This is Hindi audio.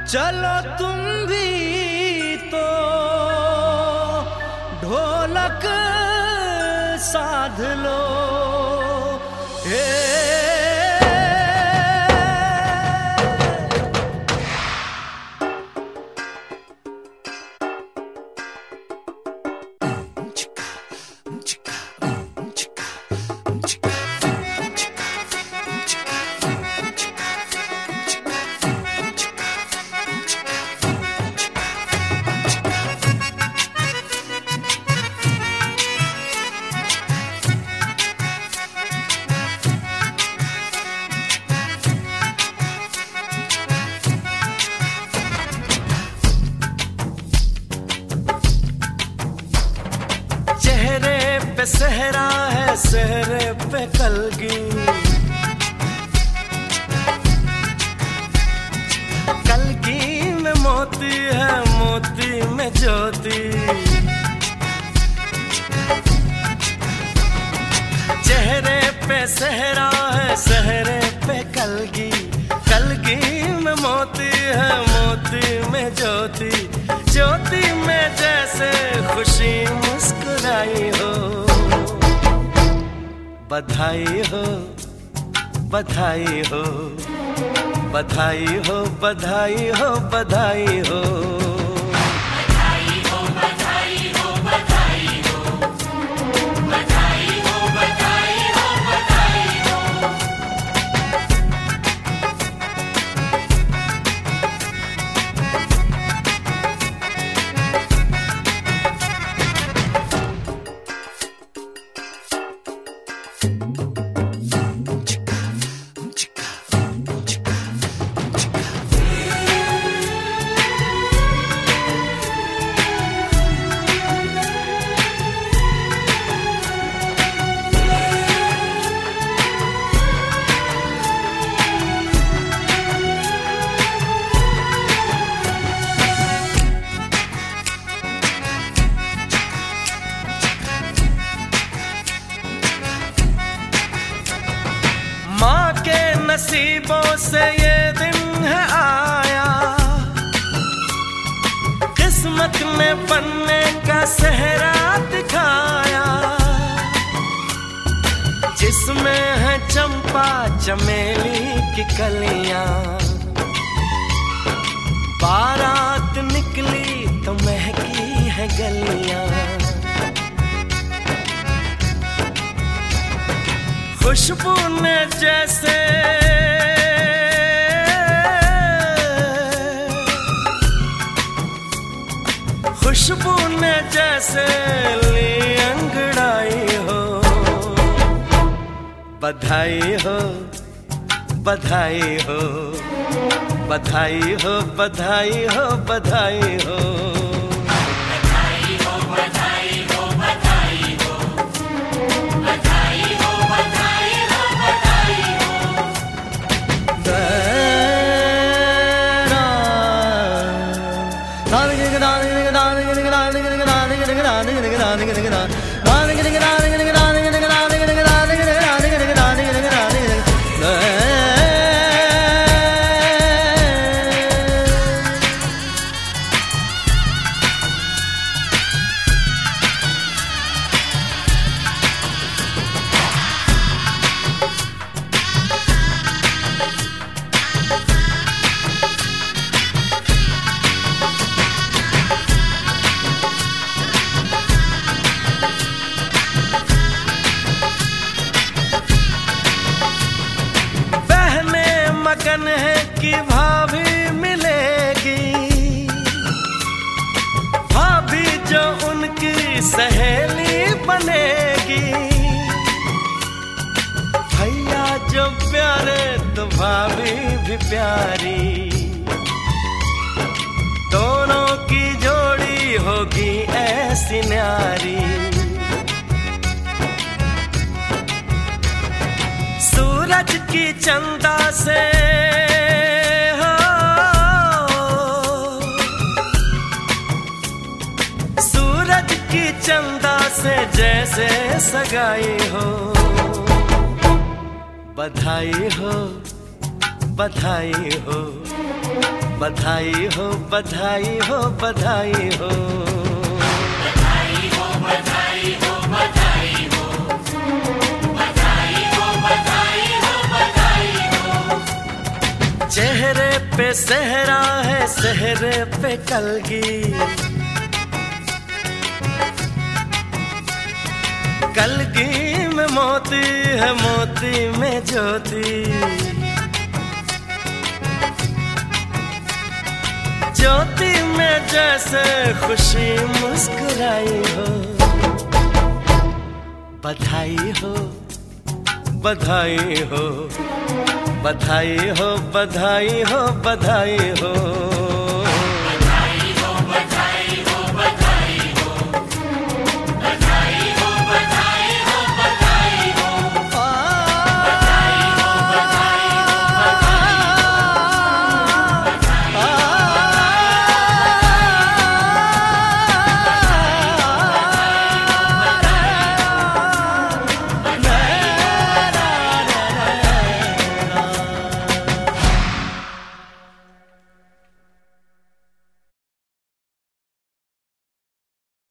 चलो तुम भी तो ढोलक साध लो। पे सहरा है सहरे पे कलगी, कलगी में मोती है मोती में ज्योति। चेहरे पे सहरा है सहरे पे कलगी, कलगी में मोती है मोती में ज्योति। ज्योति में जैसे खुशी मुस्कुराई हो, बधाई हो बधाई हो बधाई हो बधाई हो बधाई हो। माँ के नसीबों से ये दिन है आया, किस्मत ने बनने का सेहरा दिखाया। जिसमें है चंपा चमेली की कलियां, बारात निकली तो महकी है गलियां। खुशबू ने जैसे खुशबू ने जैसे ली अंगड़ाई हो, बधाई हो बधाई हो बधाई हो बधाई हो बधाई हो। मगन है कि भाभी मिलेगी, भाभी जो उनकी सहेली बनेगी। भैया जो प्यारे तो भाभी भी प्यारी, दोनों की जोड़ी होगी ऐसी न्यारी। सूरज की चंदा से हो, सूरज की चंदा से जैसे सगाई हो, बधाई हो बधाई हो बधाई हो बधाई हो बधाई हो। बधाई हो बधाई हो बधाई हो बधाई हो बधाई हो बधाई हो। चेहरे पे सेहरा है सेहरे पे कलगी, कलगी में मोती है मोती में ज्योति, ज्योति में जैसे खुशी मुस्कुराई हो। बधाई हो बधाई हो बधाई हो बधाई हो बधाई हो।